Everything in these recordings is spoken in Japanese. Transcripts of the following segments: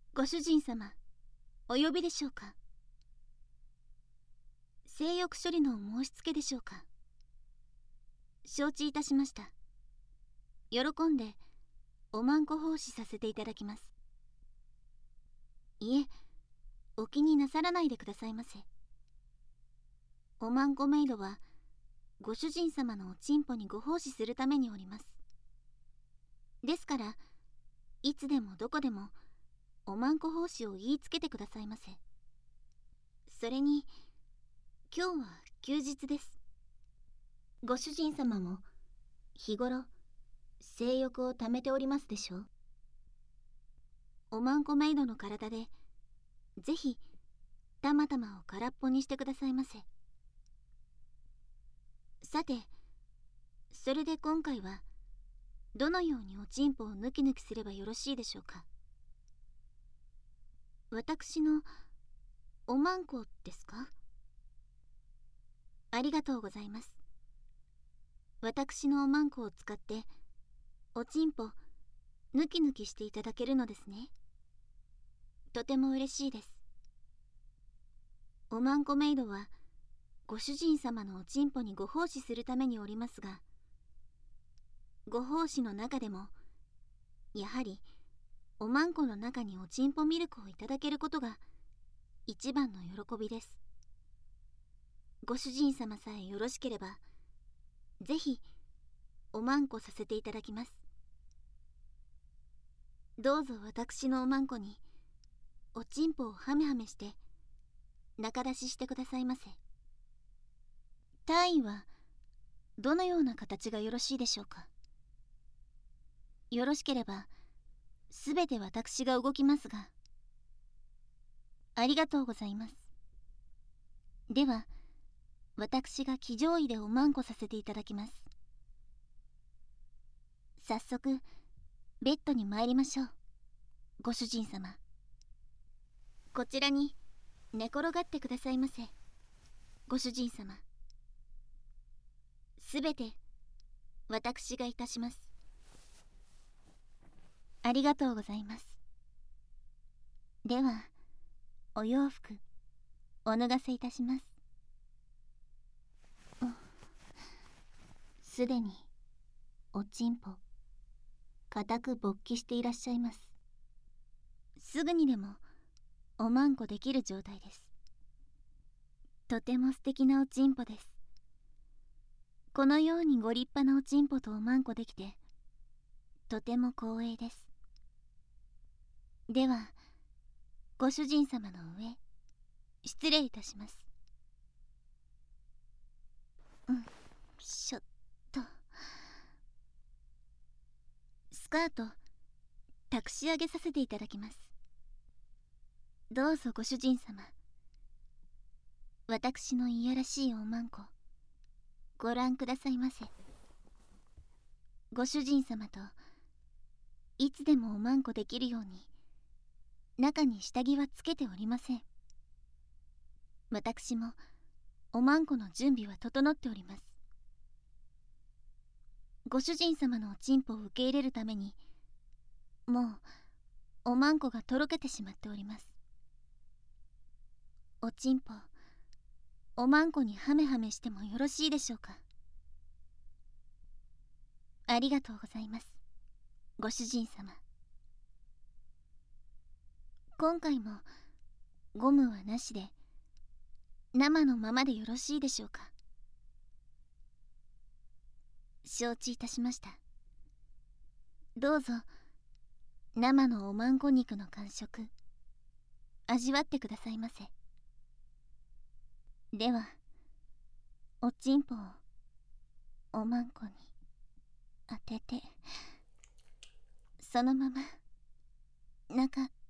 ご主人様、お呼びでしょうか。性欲処理の申し付けでしょうか。承知いたしました。喜んでおまんこ奉仕させていただきます。いえ、お気になさらないでくださいませ。おまんこメイドはご主人様のおちんぽにご奉仕するためにおります。ですからいつでもどこでもおまんこ奉仕を言いつけてくださいませ。それに今日は休日です。ご主人様も日頃性欲をためておりますでしょう。おまんこメイドの体でぜひたまたまを空っぽにしてくださいませ。さて、それで今回はどのようにおちんぽを抜き抜きすればよろしいでしょうか。私のおまんこですか。ありがとうございます。私のおまんこを使っておちんぽ抜き抜きしていただけるのですね。とても嬉しいです。おまんこメイドはご主人様のおちんぽにご奉仕するためにおりますが、ご奉仕の中でもやはりおまんこの中におちんぽミルクをいただけることが一番の喜びです。ご主人様さえよろしければぜひおまんこさせていただきます。どうぞ私のおまんこにおちんぽをハメハメして中出ししてくださいませ。体位はどのような形がよろしいでしょうか。よろしければすべて私が動きますが。ありがとうございます。では私が騎乗位でおまんこさせていただきます。早速ベッドに参りましょう。ご主人様、こちらに寝転がってくださいませ。ご主人様、すべて私がいたします。ありがとうございます。ではお洋服お脱がせいたします。すでにおちんぽ固く勃起していらっしゃいます。すぐにでもおまんこできる状態です。とても素敵なおちんぽです。このようにご立派なおちんぽとおまんこできてとても光栄です。ではご主人様の上失礼いたします。しょっと。スカート託し上げさせていただきます。どうぞご主人様、私のいやらしいおまんこご覧くださいませ。ご主人様といつでもおまんこできるように中に下着はつけておりません。私もおまんこの準備は整っております。ご主人様のおちんぽを受け入れるためにもうおまんこがとろけてしまっております。おちんぽおまんこにハメハメしてもよろしいでしょうか。ありがとうございます、ご主人様。今回もゴムはなしで生のままでよろしいでしょうか。承知いたしました。どうぞ生のおまんこ肉の感触味わってくださいませ。ではおちんぽをおまんこに当ててそのまま中に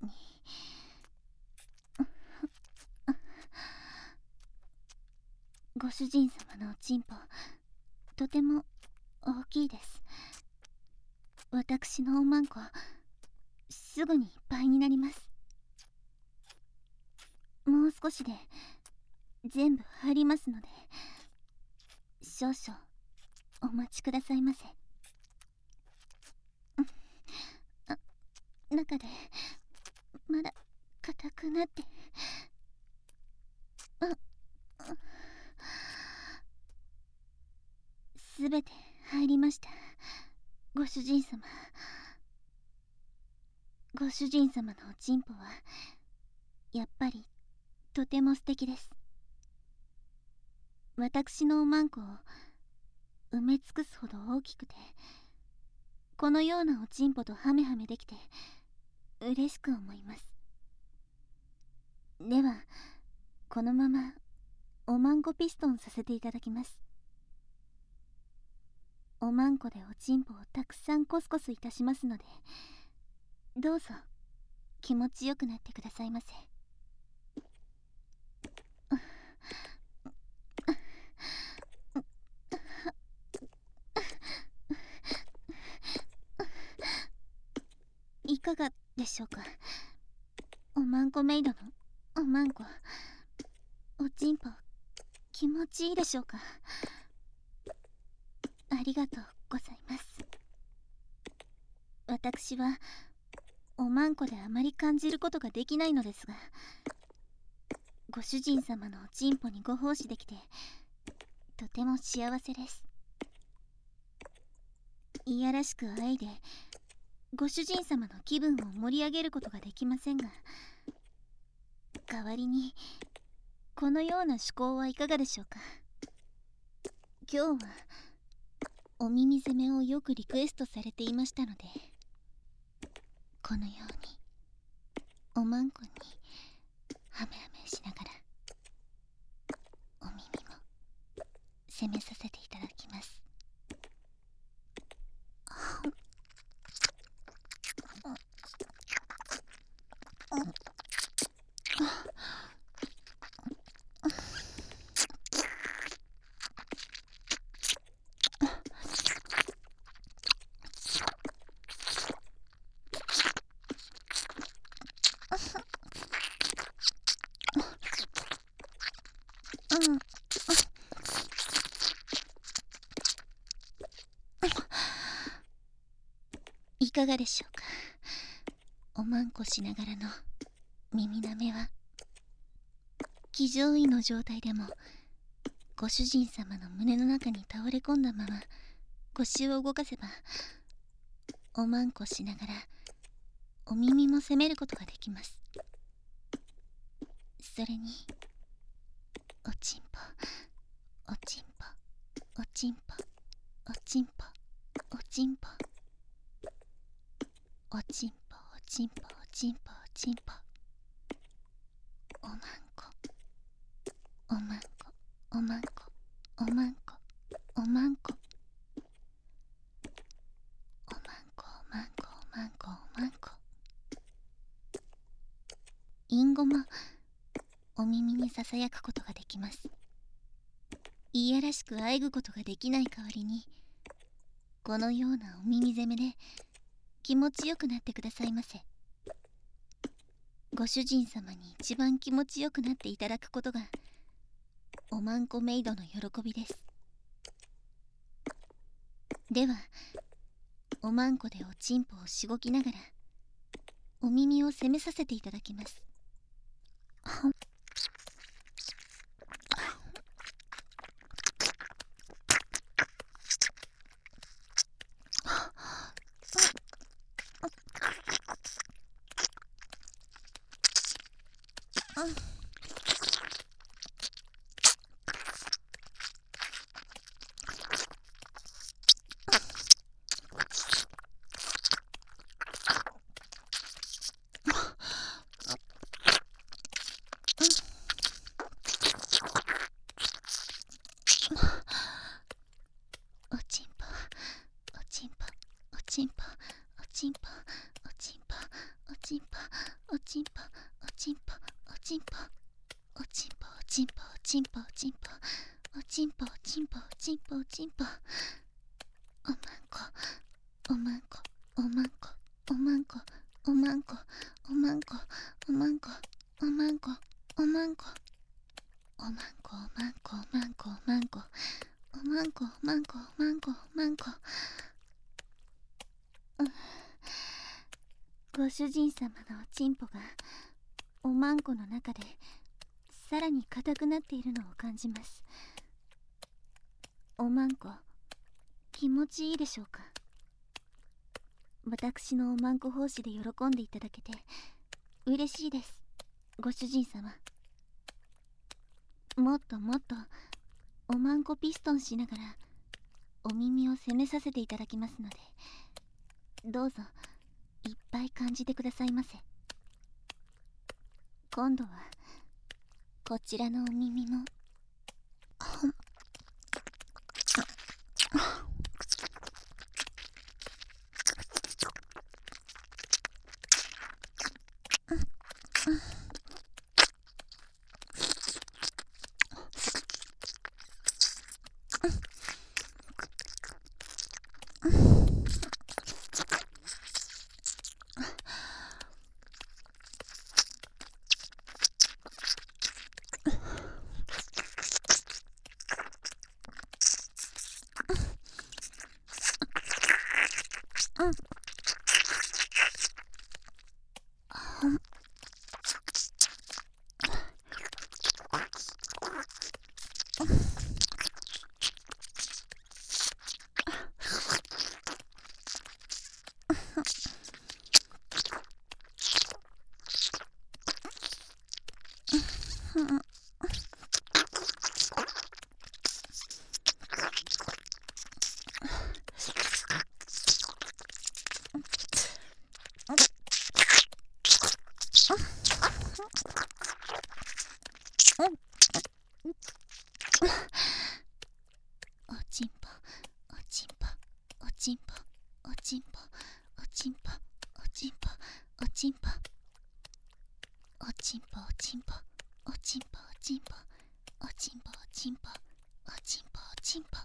ご主人様のおちんぽとても大きいです。私のおまんこすぐにいっぱいになります。もう少しで全部入りますので少々お待ちくださいませ。中でまだ硬くなって。すべて入りました。ご主人様。ご主人様のおちんぽはやっぱりとても素敵です。私のおまんこを埋め尽くすほど大きくて、このようなおちんぽとハメハメできて嬉しく思います。ではこのままおまんこピストンさせていただきます。おまんこでおちんぽをたくさんコスコスいたしますので、どうぞ気持ちよくなってくださいませ。いかがでしょうか。おまんこメイドのおまんこ、おちんぽ気持ちいいでしょうか。ありがとうございます。私はおまんこであまり感じることができないのですが、ご主人様のおちんぽにご奉仕できてとても幸せです。いやらしくあえいでご主人様の気分を盛り上げることができませんが、代わりにこのような趣向はいかがでしょうか。今日はお耳攻めをよくリクエストされていましたので、このようにおまんこにハメハメしながらお耳も攻めさせていただきます。いかがでしょうか。おまんこしながらの耳なめは、騎乗位の状態でもご主人様の胸の中に倒れ込んだまま腰を動かせば、おまんこしながらお耳も責めることができます。それにおちんぽおちんぽおちんぽおちんぽおちんぽおちんぽおちんぽおちんぽおちんぽ、おまんこおまんこおまんこおまんこおまんこおまんこおまんこおまんこおまんこ。隠語もお耳にささやくことができます。いやらしくあえぐことができない代わりに、このようなお耳攻めで気持ちよくなってくださいませ。ご主人様に一番気持ちよくなっていただくことがおまんこメイドの喜びです。ではおまんこでおちんぽをしごきながらお耳を攻めさせていただきます。おちんぽおちんぽおちんぽおちんぽおちんぽおちんぽおちんぽおちんぽおちんぽおちんぽおちんぽおちんぽおちんぽおちんぽおちんぽおちんぽおちんぽ、おまんこおまんこおまんこおまんこおまんこおまんこおまんこおまんこおまんこおまんこおまんこおまんこおまんこおまんこおまんこおまんこおまんこ。ごご主人様のおちんぽがおまんこの中でさらに硬くなっているのを感じます。おまんこ、気持ちいいでしょうか。私のおまんこ奉仕で喜んでいただけて嬉しいです、ご主人様。もっともっとおまんこピストンしながらお耳を攻めさせていただきますので、どうぞいっぱい感じてくださいませ。今度はこちらのお耳もおちんぽ、おちんぽ、おちんぽ、おちんぽ、おちんぽ、おちんぽ、おちんぽ、おちんぽ、おちんぽ、おちんぽ、おちんぽ、おちんぽ、おちんぽ、おちんぽ、おちんぽ、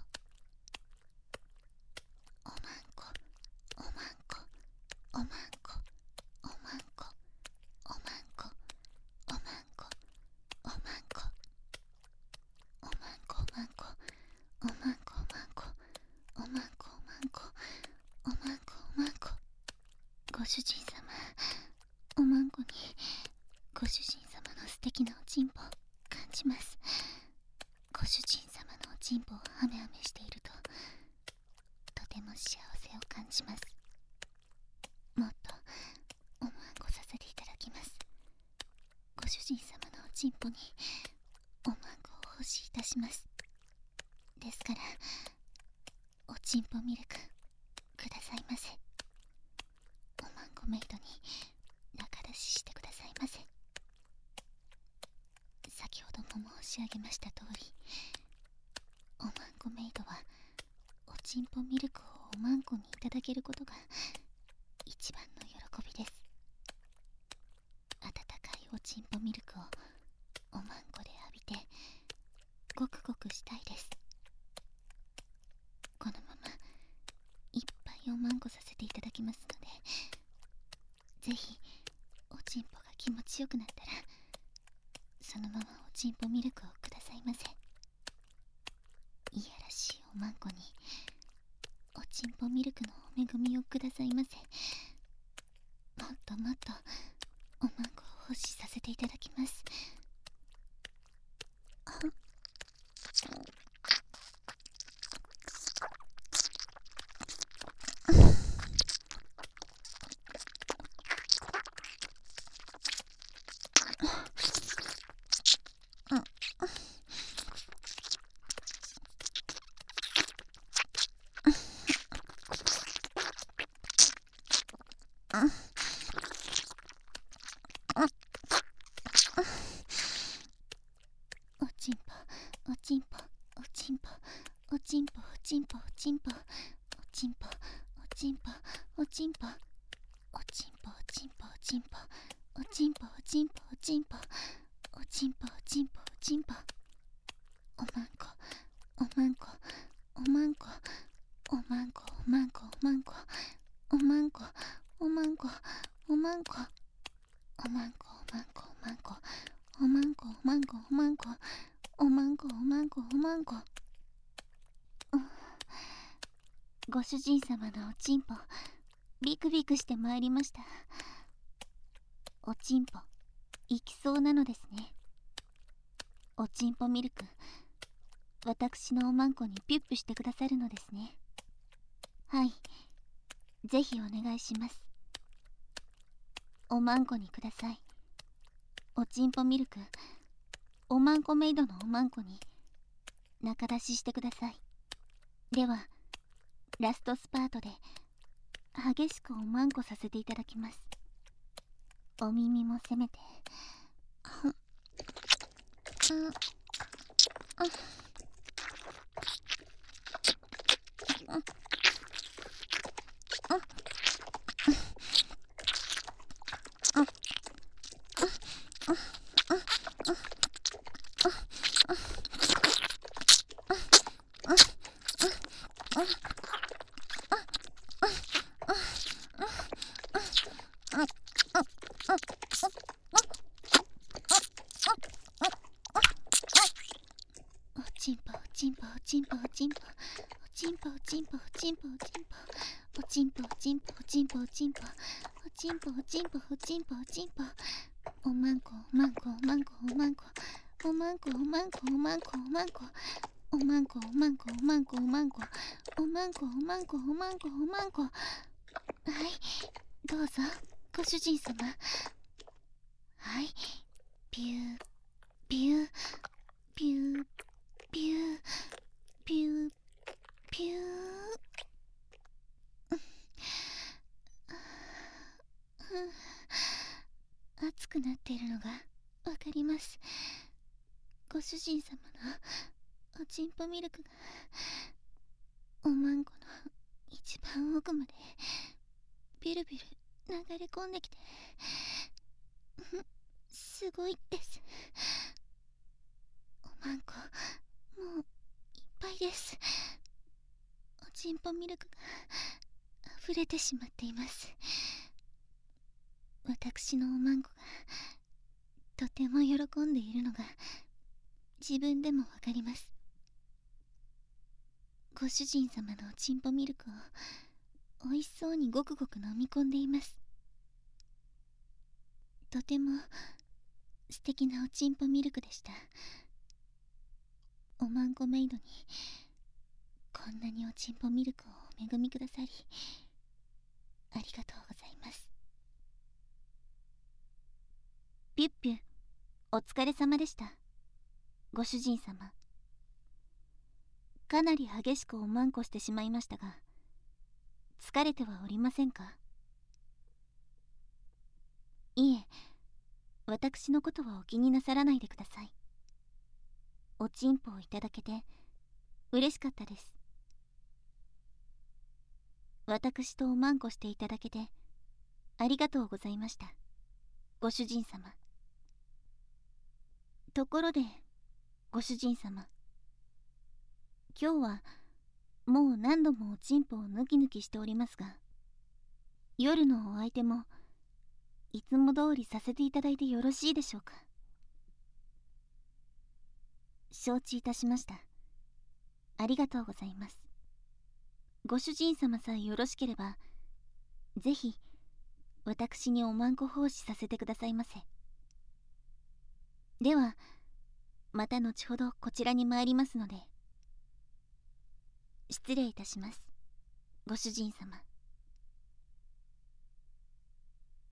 おまんこ、おまんこ、おまんこ、おまんこ、おまんこ、おまんこ、おまんこ、おまんこ、おまんこ、おまんこ、おまんこ、おまんこ、おまんこ、おまんこ、おまんこ。ご主人様、おまんこにご主人様の素敵なおちんぽを感じます。ご主人様のおちんぽをハメハメしているととても幸せを感じます。もっとおまんこさせていただきます。ご主人様のおちんぽにおまんこを奉仕いたします。ですからおちんぽミルクくださいませ。おまんこメイドに仲出ししてくださいませ。先ほども申し上げました通り、おまんこメイドはおちんぽミルクをおまんこにいただけることが一番の喜びです。温かいおちんぽミルクをおまんこで浴びてごくごくしたいです。このままいっぱいおまんこさせていただきますので、ぜひおちんぽが気持ちよくなったらそのままおちんぽミルクをくださいませ。いやらしいおまんこにおちんぽミルクのお恵みをくださいませ。もっともっとおまんこを奉仕させていただきます。おちんぽ、おちんぽ、おちんぽ、おちんぽ、おちんぽ、おちんぽ、おちんぽ、おちんぽ、おちんぽ、おちんぽ、おちんぽ、おちんぽ、おちんぽ、おちんぽ、おちんぽ、おちんぽ、おちんぽ、おちんぽ、おまんこ、おまんこ、おまんこ、おまんこ、おまんこ、おまんこ、おまんこ、おまんこ、おまんこ、おまんこ、おまんこ、おまんこ、おまんこ、おまんこ、おまんこ、おまんこ、おまんこ、おまんこ。ご主人様のおちんぽビクビクしてまいりました。 おちんぽ行きそうなのですね。おちんぽミルク、私のおまんこにピュッピュしてくださるのですね。はい、ぜひお願いします。おまんこにください。おちんぽミルク、おまんこメイドのおまんこに中出ししてください。ではラストスパートで激しくおまんこさせていただきます。お耳もせめておちんぽおちんぽおちんぽおちんぽおちんぽおちんぽおちんぽおちんぽおちんぽおちんぽおちんぽおちんぽおちんぽおちんぽおちんぽおまんこおまんこおまんこおまんこおまんこおまんこおまんこおまんこおまんこおまんこおまんこおまんこおまんこおまんこおまんこおまんこ。はい、どうぞご主人様。はい、ピューピューピューピューピューピュー。熱くなっているのがわかります。ご主人様のおちんぽミルクがおまんこの一番奥までビルビル流れ込んできてすごいです。おまんこもういっぱいです。おちんぽミルクが溢れてしまっています。私のおまんこがとても喜んでいるのが自分でもわかります。ご主人様のおちんぽミルクをおいしそうにごくごく飲み込んでいます。とても素敵なおちんぽミルクでした。おまんこメイドにこんなにおちんぽミルクをお恵みくださりありがとうございます。ピュッピュお疲れ様でした。ご主人様、かなり激しくおまんこしてしまいましたが疲れてはおりませんか？いえ、私のことはお気になさらないでください。おちんぽをいただけて嬉しかったです。私とおまんこしていただけてありがとうございました、ご主人様。ところでご主人様、今日はもう何度もおちんぽをヌキヌキしておりますが、夜のお相手もいつも通りさせていただいてよろしいでしょうか？承知いたしました。ありがとうございます。ご主人様さえよろしければぜひ私におまんこ奉仕させてくださいませ。ではまた後ほどこちらに参りますので。失礼いたします、ご主人様。